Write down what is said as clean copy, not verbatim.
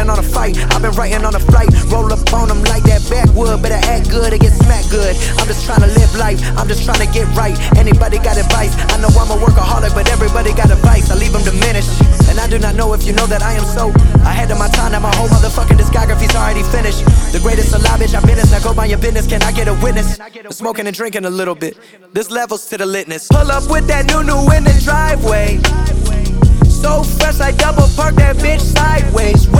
waiting on a fight, I've been writing on a flight. Roll up on them like that backwood, better act good or get smacked good. I'm just trying to live life, I'm just trying to get right. Anybody got advice? I know I'm a workaholic, but everybody got advice. I leave them diminished, and I do not know if you know that I am so ahead of my time, that my whole motherfucking discography's already finished. The greatest alive, bitch, I finished. Now go mind your business, can I get a witness? I'm smoking and drinking a little bit, this levels to the litness. Pull up with that new in the driveway, so fresh I double park that bitch sideways.